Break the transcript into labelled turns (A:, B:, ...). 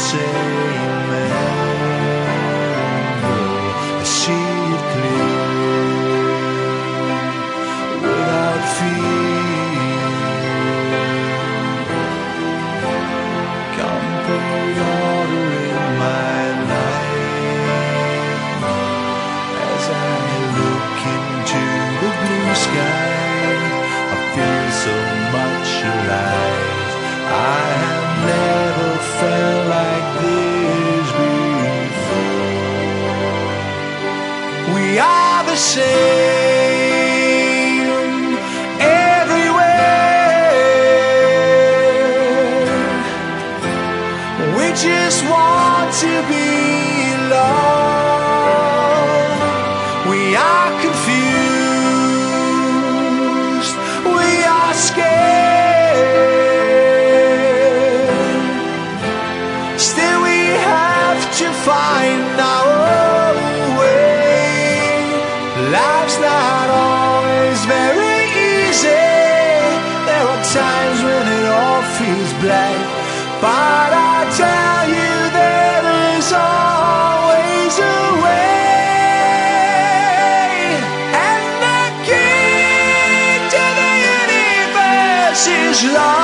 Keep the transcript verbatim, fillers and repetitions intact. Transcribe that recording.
A: same man, though I see it clear, without fear. Complete order in my life as I look into the blue sky. I feel so much alive. I have never felt like this before. We are the same everywhere. We just want to be loved. We are confused. We are scared. Still we have to find our way. Life's not always very easy. There are times when it all feels black, but I tell you there is always a way. And the key to the universe is love.